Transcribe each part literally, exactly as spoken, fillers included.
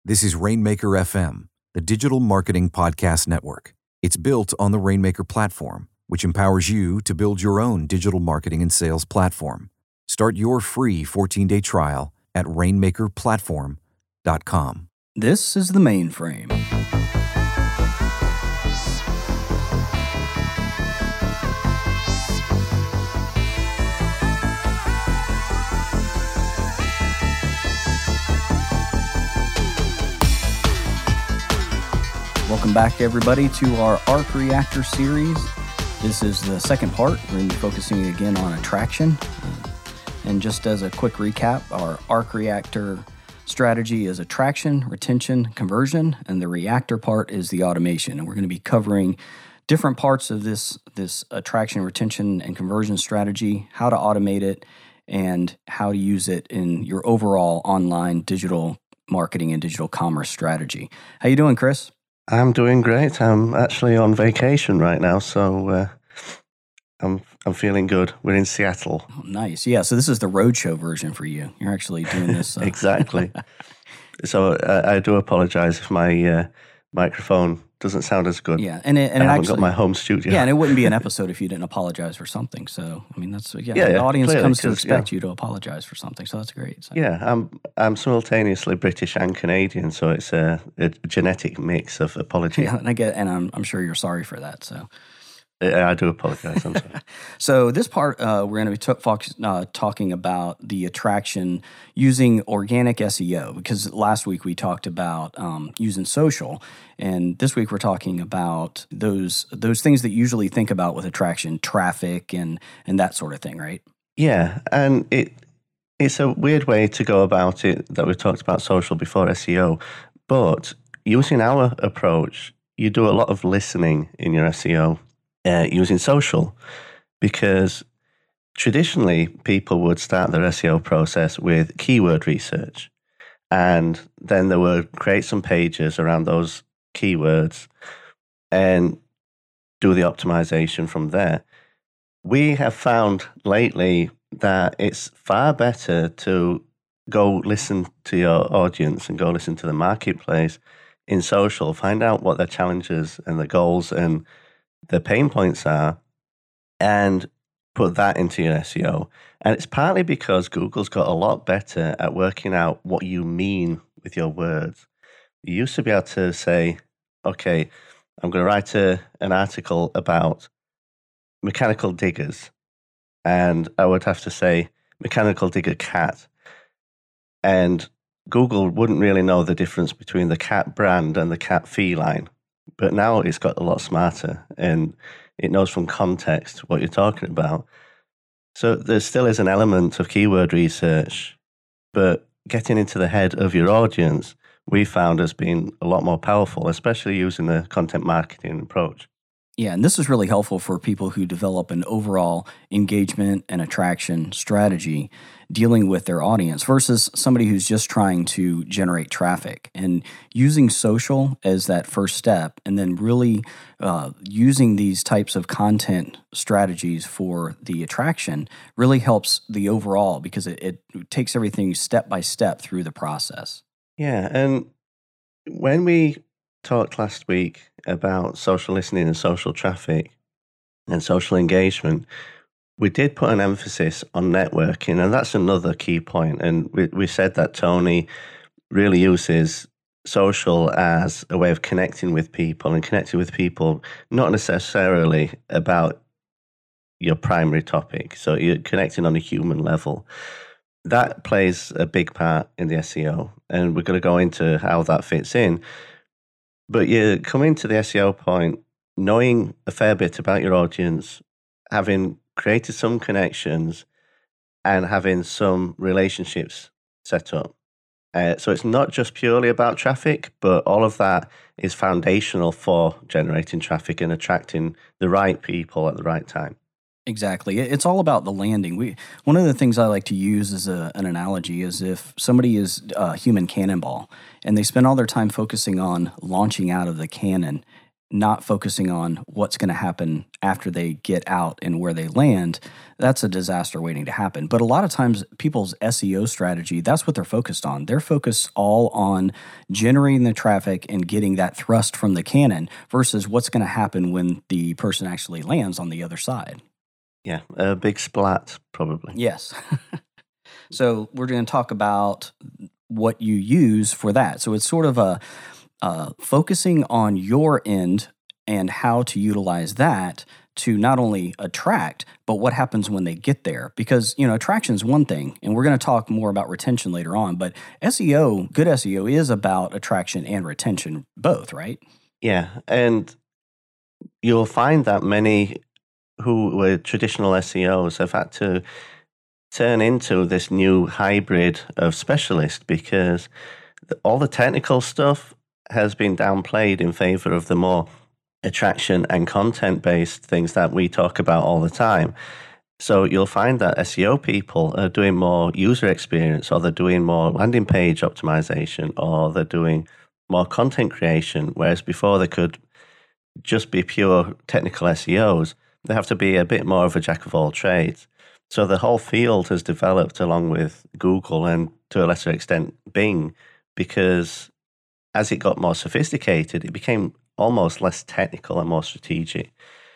This is Rainmaker F M, the digital marketing podcast network. It's built on the Rainmaker platform, which empowers you to build your own digital marketing and sales platform. Start your free fourteen-day trial at rainmaker platform dot com. This is the mainframe. Welcome back, everybody, to our Arc Reactor series. This is the second part. We're going to be focusing again on attraction. And just as a quick recap, our Arc Reactor strategy is attraction, retention, conversion, and the reactor part is the automation. And we're going to be covering different parts of this, this attraction, retention, and conversion strategy, how to automate it, and how to use it in your overall online digital marketing and digital commerce strategy. How you doing, Chris? I'm doing great. I'm actually on vacation right now, so uh, I'm I'm feeling good. We're in Seattle. Oh, nice. Yeah, so this is the roadshow version for you. You're actually doing this. Uh... Exactly. So uh, I do apologize if my uh, microphone doesn't sound as good. Yeah, and it, and I it haven't actually, got my home studio. Yeah, and it wouldn't be an episode if you didn't apologize for something. So I mean, that's yeah. yeah the yeah, audience clearly, comes to expect yeah. you to apologize for something, so that's great. So. Yeah, I'm I'm simultaneously British and Canadian, so it's a, a genetic mix of apology. Yeah, and I get, and I'm I'm sure you're sorry for that. So. I do apologize. I'm sorry. So this part, uh, we're going to be t- uh, talking about the attraction using organic S E O, because last week we talked about um, using social, and this week we're talking about those those things that you usually think about with attraction, traffic, and and that sort of thing, right? Yeah, and it it's a weird way to go about it that we've talked about social before S E O, but using our approach, you do a lot of listening in your S E O. Uh, using social, because traditionally people would start their S E O process with keyword research, and then they would create some pages around those keywords and do the optimization from there. We have found lately that it's far better to go listen to your audience and go listen to the marketplace in social, find out what their challenges and the goals and the pain points are, and put that into your S E O. And it's partly because Google's got a lot better at working out what you mean with your words. You used to be able to say, okay, I'm going to write a, an article about mechanical diggers, and I would have to say mechanical digger cat. And Google wouldn't really know the difference between the cat brand and the cat feline. But now it's got a lot smarter, and it knows from context what you're talking about. So there still is an element of keyword research, but getting into the head of your audience, we found has been a lot more powerful, especially using the content marketing approach. Yeah, and this is really helpful for people who develop an overall engagement and attraction strategy dealing with their audience versus somebody who's just trying to generate traffic. And using social as that first step, and then really uh, using these types of content strategies for the attraction really helps the overall, because it, it takes everything step by step through the process. Yeah, and when we talked last week about social listening and social traffic and social engagement, we did put an emphasis on networking, and that's another key point. And we, we said that Tony really uses social as a way of connecting with people, and connecting with people not necessarily about your primary topic. So you're connecting on a human level. That plays a big part in the S E O, and we're going to go into how that fits in. But you're coming to the S E O point knowing a fair bit about your audience, having created some connections, and having some relationships set up. Uh, so it's not just purely about traffic, but all of that is foundational for generating traffic and attracting the right people at the right time. Exactly. It's all about the landing. We one of the things I like to use as a, an analogy is if somebody is a human cannonball and they spend all their time focusing on launching out of the cannon, not focusing on what's going to happen after they get out and where they land, that's a disaster waiting to happen. But a lot of times people's S E O strategy, that's what they're focused on. They're focused all on generating the traffic and getting that thrust from the cannon versus what's going to happen when the person actually lands on the other side. Yeah, a big splat, probably. Yes. So we're going to talk about what you use for that. So it's sort of a uh, focusing on your end and how to utilize that to not only attract, but what happens when they get there. Because, you know, attraction is one thing, and we're going to talk more about retention later on, but S E O, good S E O is about attraction and retention both, right? Yeah, and you'll find that many who were traditional S E Os have had to turn into this new hybrid of specialist because all the technical stuff has been downplayed in favor of the more attraction and content-based things that we talk about all the time. So you'll find that S E O people are doing more user experience, or they're doing more landing page optimization, or they're doing more content creation, whereas before they could just be pure technical S E Os. They have to be a bit more of a jack of all trades. So the whole field has developed along with Google and to a lesser extent Bing, because as it got more sophisticated, it became almost less technical and more strategic.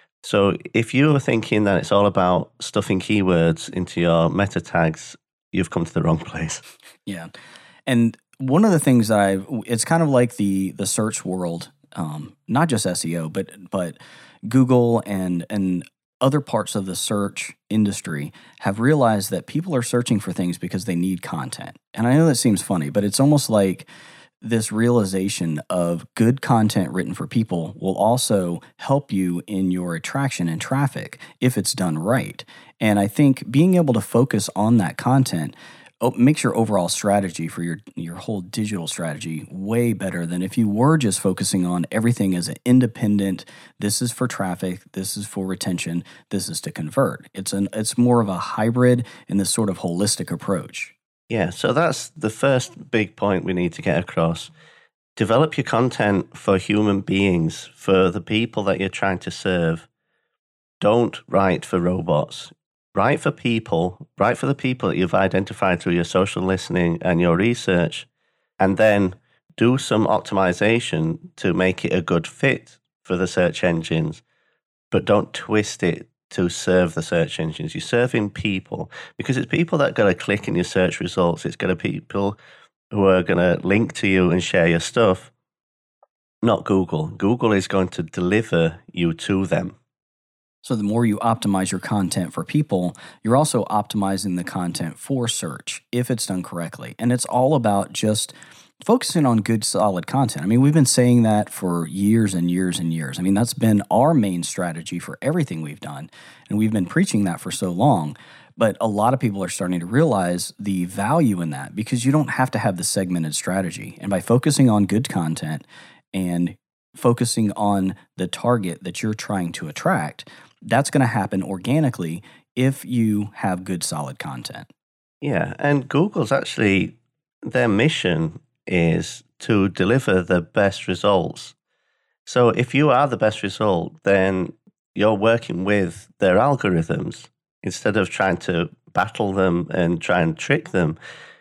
So if you're thinking that it's all about stuffing keywords into your meta tags, you've come to the wrong place. Yeah. And one of the things that I, it's kind of like the the search world, um, not just S E O, but but Google and and other parts of the search industry have realized that people are searching for things because they need content. And I know that seems funny, but it's almost like this realization of good content written for people will also help you in your attraction and traffic if it's done right. And I think being able to focus on that content makes your overall strategy for your your whole digital strategy way better than if you were just focusing on everything as an independent, this is for traffic, this is for retention, this is to convert. It's an it's more of a hybrid and this sort of holistic approach. Yeah, so that's the first big point we need to get across. Develop your content for human beings, for the people that you're trying to serve. Don't write for robots. Write for people, write for the people that you've identified through your social listening and your research, and then do some optimization to make it a good fit for the search engines, but don't twist it to serve the search engines. You're serving people because it's people that are going to click in your search results. It's going to be people who are going to link to you and share your stuff, not Google. Google is going to deliver you to them. So the more you optimize your content for people, you're also optimizing the content for search if it's done correctly. And it's all about just focusing on good, solid content. I mean, we've been saying that for years and years and years. I mean, that's been our main strategy for everything we've done. And we've been preaching that for so long. But a lot of people are starting to realize the value in that because you don't have to have the segmented strategy. And by focusing on good content and focusing on the target that you're trying to attract, that's going to happen organically if you have good, solid content. Yeah, and Google's actually, their mission is to deliver the best results. So if you are the best result, then you're working with their algorithms instead of trying to battle them and try and trick them.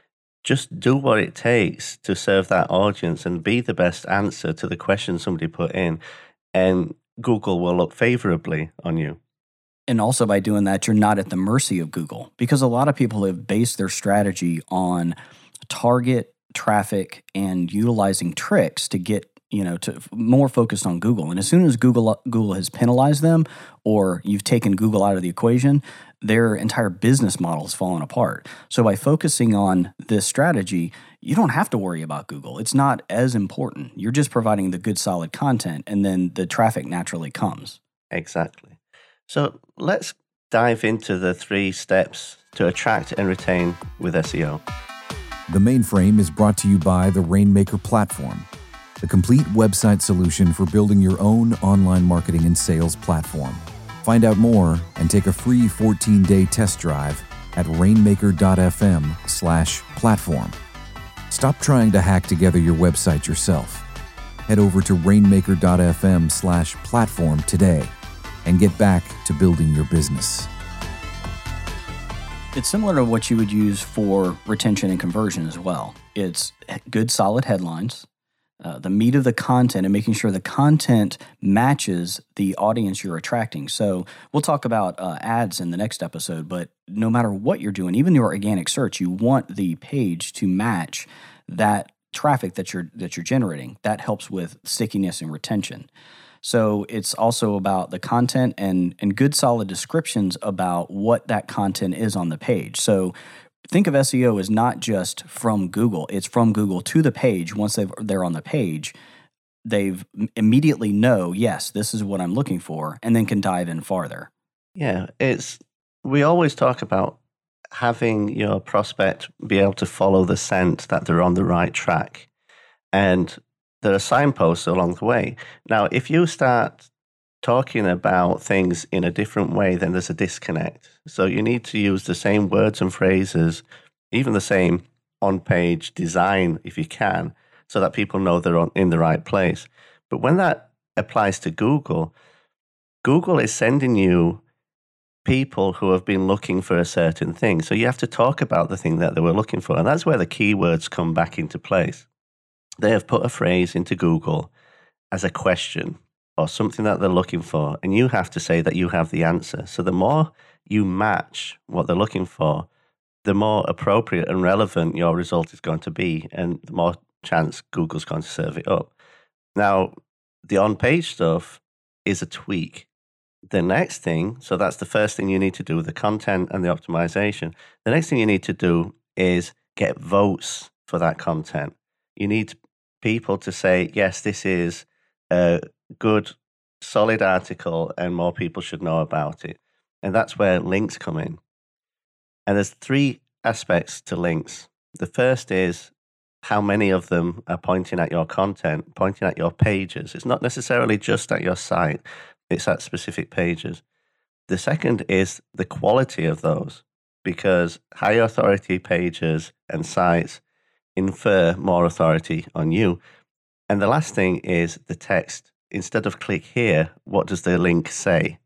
Just do what it takes to serve that audience and be the best answer to the question somebody put in, and Google will look favorably on you. And also by doing that, you're not at the mercy of Google, because a lot of people have based their strategy on target traffic and utilizing tricks to get, you know, to more focused on Google. And as soon as Google Google has penalized them, or you've taken Google out of the equation, their entire business model has fallen apart. So by focusing on this strategy, you don't have to worry about Google. It's not as important. You're just providing the good, solid content, and then the traffic naturally comes. Exactly. So let's dive into the three steps to attract and retain with S E O. The Mainframe is brought to you by the Rainmaker Platform, the complete website solution for building your own online marketing and sales platform. Find out more and take a free fourteen-day test drive at rainmaker.fm slash platform. Stop trying to hack together your website yourself. Head over to rainmaker.fm slash platform today and get back to building your business. It's similar to what you would use for retention and conversion as well. It's good, solid headlines, uh, the meat of the content, and making sure the content matches the audience you're attracting. So we'll talk about uh, ads in the next episode, but no matter what you're doing, even your organic search, you want the page to match that traffic that you're that you're generating. That helps with stickiness and retention. So it's also about the content and, and good solid descriptions about what that content is on the page. So think of S E O as not just from Google. It's from Google to the page. Once they've, they're on the page, they've immediately know, yes, this is what I'm looking for, and then can dive in farther. Yeah, it's we always talk about having your prospect be able to follow the scent that they're on the right track. And there are signposts along the way. Now, if you start talking about things in a different way, then there's a disconnect. So you need to use the same words and phrases, even the same on-page design if you can, so that people know they're on, in the right place. But when that applies to Google, Google is sending you people who have been looking for a certain thing. So you have to talk about the thing that they were looking for. And that's where the keywords come back into place. They have put a phrase into Google as a question or something that they're looking for, and you have to say that you have the answer. So the more you match what they're looking for, the more appropriate and relevant your result is going to be, and the more chance Google's going to serve it up. Now, the on-page stuff is a tweak. The next thing, so that's the first thing you need to do, the content and the optimization. The next thing you need to do is get votes for that content. You need people to say, yes, this is a good, solid article and more people should know about it. And that's where links come in. And there's three aspects to links. The first is how many of them are pointing at your content, pointing at your pages. It's not necessarily just at your site, it's at specific pages. The second is the quality of those, because high authority pages and sites infer more authority on you. And the last thing is the text. Instead of click here, what does the link say?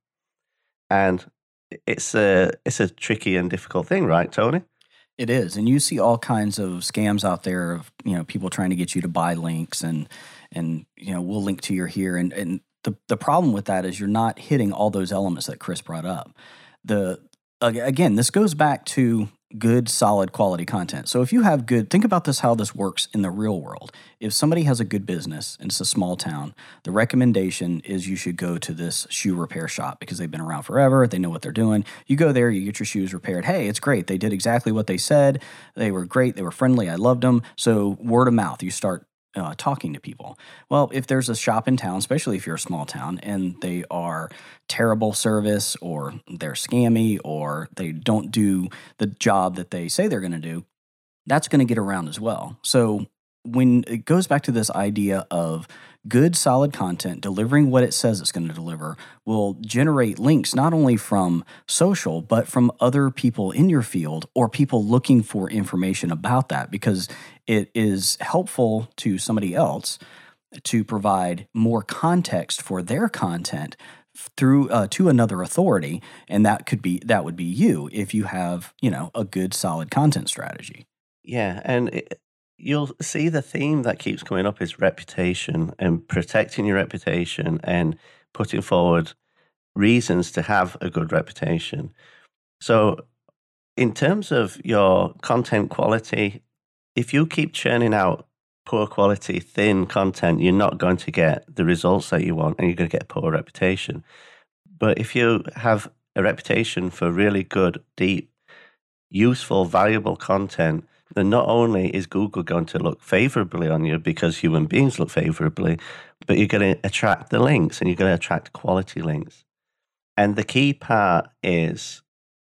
And it's a it's a tricky and difficult thing, right, Tony? It is. And you see all kinds of scams out there of, you know, people trying to get you to buy links and and you know, we'll link to your here. And and the the problem with that is you're not hitting all those elements that Chris brought up. The again, this goes back to good, solid, quality content. So if you have good, think about this, how this works in the real world. If somebody has a good business and it's a small town, the recommendation is you should go to this shoe repair shop because they've been around forever. They know what they're doing. You go there, you get your shoes repaired. Hey, it's great. They did exactly what they said. They were great. They were friendly. I loved them. So word of mouth, you start Uh, talking to people. Well, if there's a shop in town, especially if you're a small town, and they are terrible service or they're scammy or they don't do the job that they say they're going to do, that's going to get around as well. So when it goes back to this idea of good, solid content, delivering what it says it's going to deliver, will generate links not only from social, but from other people in your field or people looking for information about that, because it is helpful to somebody else to provide more context for their content through uh, to another authority, and that could be that would be you if you have, you know, a good, solid content strategy. Yeah, and it, you'll see the theme that keeps coming up is reputation and protecting your reputation and putting forward reasons to have a good reputation. So in terms of your content quality, if you keep churning out poor quality, thin content, you're not going to get the results that you want and you're going to get a poor reputation. But if you have a reputation for really good, deep, useful, valuable content, then not only is Google going to look favorably on you because human beings look favorably, but you're going to attract the links and you're going to attract quality links. And the key part is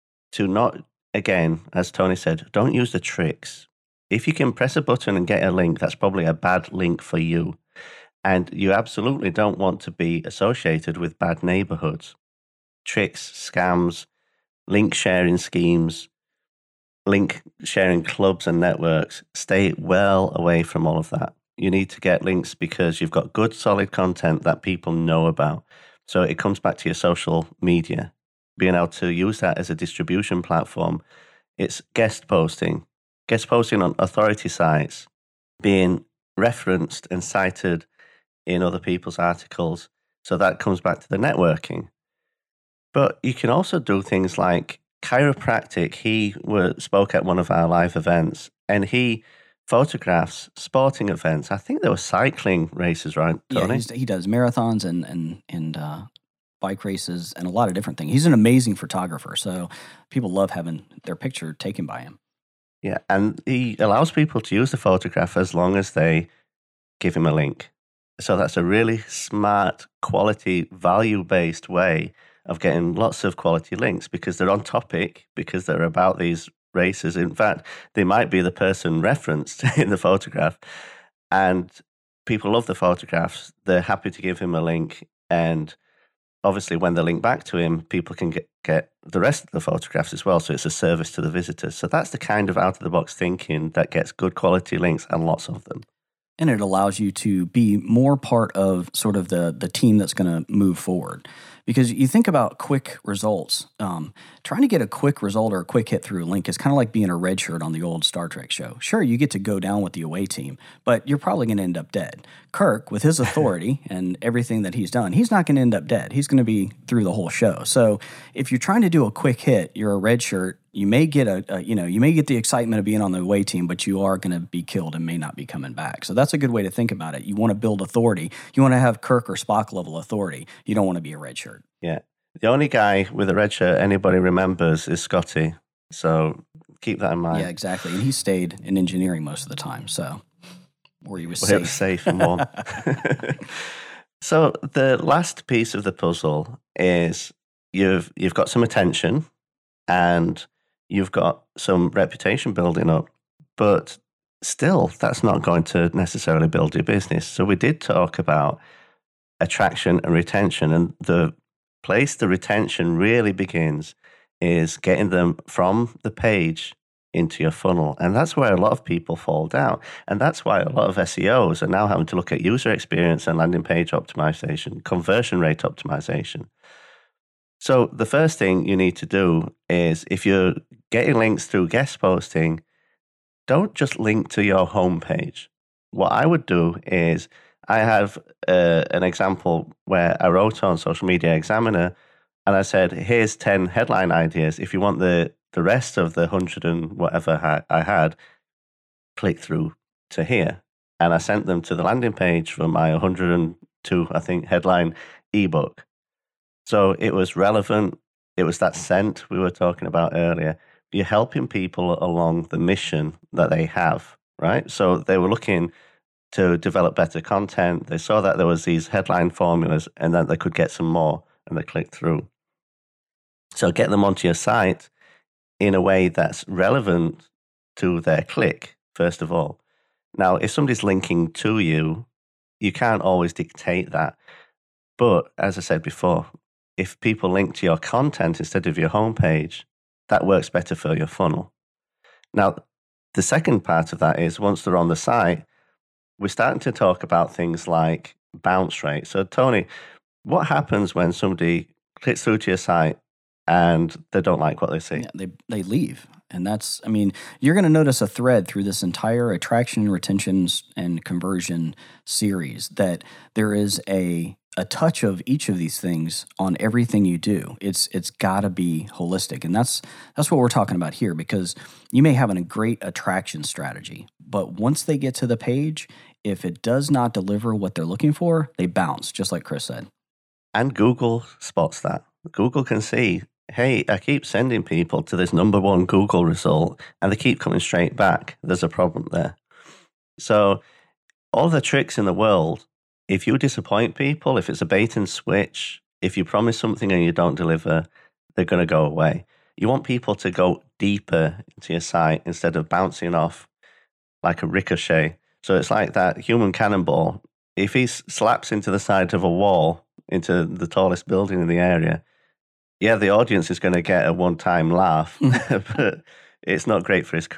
to not, again, as Tony said, don't use the tricks. If you can press a button and get a link, that's probably a bad link for you. And you absolutely don't want to be associated with bad neighborhoods, tricks, scams, link sharing schemes, link sharing clubs and networks. Stay well away from all of that. You need to get links because you've got good, solid content that people know about. So it comes back to your social media, being able to use that as a distribution platform. It's guest posting, guest posting on authority sites, being referenced and cited in other people's articles. So that comes back to the networking. But you can also do things like chiropractic. He were, spoke at one of our live events, and he photographs sporting events. I think there were cycling races, right, Tony? Yeah, he's, he does marathons and and and uh, bike races and a lot of different things. He's an amazing photographer, so people love having their picture taken by him. Yeah, and he allows people to use the photograph as long as they give him a link. So that's a really smart, quality, value-based way of getting lots of quality links because they're on topic, because they're about these races. In fact, they might be the person referenced in the photograph, and people love the photographs. They're happy to give him a link, and obviously when they link back to him, people can get, get the rest of the photographs as well, so it's a service to the visitors. So that's the kind of out-of-the-box thinking that gets good quality links and lots of them. And it allows you to be more part of sort of the the team that's going to move forward. Because you think about quick results, um, trying to get a quick result or a quick hit through a link is kind of like being a red shirt on the old Star Trek show. Sure, you get to go down with the away team, but you're probably going to end up dead. Kirk, with his authority and everything that he's done, he's not going to end up dead. He's going to be through the whole show. So if you're trying to do a quick hit, you're a red shirt. You may get a, a, you know, you may get the excitement of being on the away team, but you are going to be killed and may not be coming back. So that's a good way to think about it. You want to build authority. You want to have Kirk or Spock level authority. You don't want to be a red shirt. Yeah. The only guy with a red shirt anybody remembers is Scotty. So keep that in mind. Yeah, exactly. And he stayed in engineering most of the time. So where he was Where safe. it was safe and warm. So the last piece of the puzzle is you've you've got some attention and you've got some reputation building up, but still that's not going to necessarily build your business. So we did talk about attraction and retention, and the place the retention really begins is getting them from the page into your funnel. And that's where a lot of people fall down. And that's why a lot of S E Os are now having to look at user experience and landing page optimization, conversion rate optimization. So the first thing you need to do is, if you're getting links through guest posting, don't just link to your homepage. What I would do is, I have uh, an example where I wrote on Social Media Examiner and I said, here's ten headline ideas. If you want the, the rest of the hundred and whatever ha- I had, click through to here. And I sent them to the landing page for my one hundred and two, I think, headline ebook. So it was relevant. It was that scent we were talking about earlier. You're helping people along the mission that they have, right? So they were looking to develop better content. They saw that there was these headline formulas and that they could get some more, and they clicked through. So get them onto your site in a way that's relevant to their click, first of all. Now, if somebody's linking to you, you can't always dictate that. But as I said before, if people link to your content instead of your homepage, that works better for your funnel. Now, the second part of that is, once they're on the site, we're starting to talk about things like bounce rate. So, Tony, what happens when somebody clicks through to your site and they don't like what they see? Yeah, they they leave. And that's, I mean, you're going to notice a thread through this entire attraction, retentions, and conversion series that there is a a touch of each of these things on everything you do. It's it's got to be holistic, and that's that's what we're talking about here. Because you may have a great attraction strategy, but once they get to the page, if it does not deliver what they're looking for, they bounce, just like Chris said. And Google spots that. Google can see, hey, I keep sending people to this number one Google result, and they keep coming straight back. There's a problem there. So all the tricks in the world, if you disappoint people, if it's a bait and switch, if you promise something and you don't deliver, they're going to go away. You want people to go deeper into your site instead of bouncing off like a ricochet. So it's like that human cannonball. If he slaps into the side of a wall, into the tallest building in the area, yeah, the audience is going to get a one-time laugh, but it's not great for his career.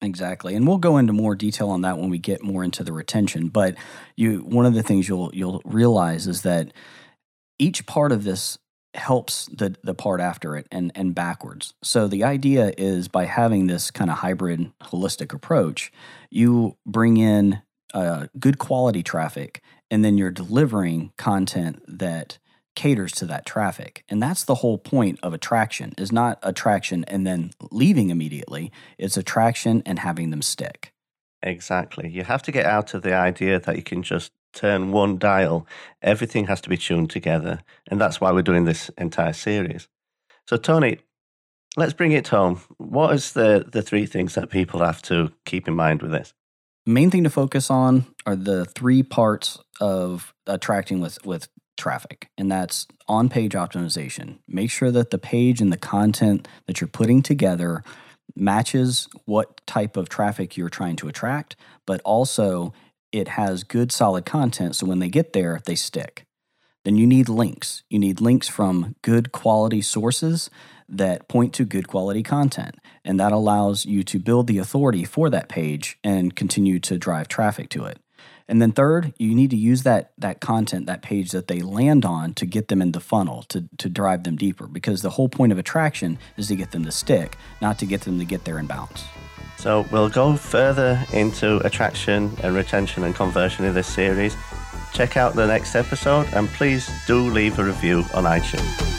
Exactly. And we'll go into more detail on that when we get more into the retention. But you one of the things you'll you'll realize is that each part of this helps the the part after it and and backwards. So the idea is by having this kind of hybrid holistic approach, you bring in uh, good quality traffic, and then you're delivering content that caters to that traffic. And that's the whole point of attraction, is not attraction and then leaving immediately. It's attraction and having them stick. Exactly. You have to get out of the idea that you can just turn one dial. Everything has to be tuned together. And that's why we're doing this entire series. So, Tony, let's bring it home. What is the, the three things that people have to keep in mind with this? Main thing to focus on are the three parts of attracting with, with traffic, and that's on-page optimization. Make sure that the page and the content that you're putting together matches what type of traffic you're trying to attract, but also it has good solid content so when they get there, they stick. Then you need links. You need links from good quality sources that point to good quality content, and that allows you to build the authority for that page and continue to drive traffic to it. And then third, you need to use that that content, that page that they land on to get them in the funnel, to, to drive them deeper. Because the whole point of attraction is to get them to stick, not to get them to get there and bounce. So we'll go further into attraction and retention and conversion in this series. Check out the next episode and please do leave a review on iTunes.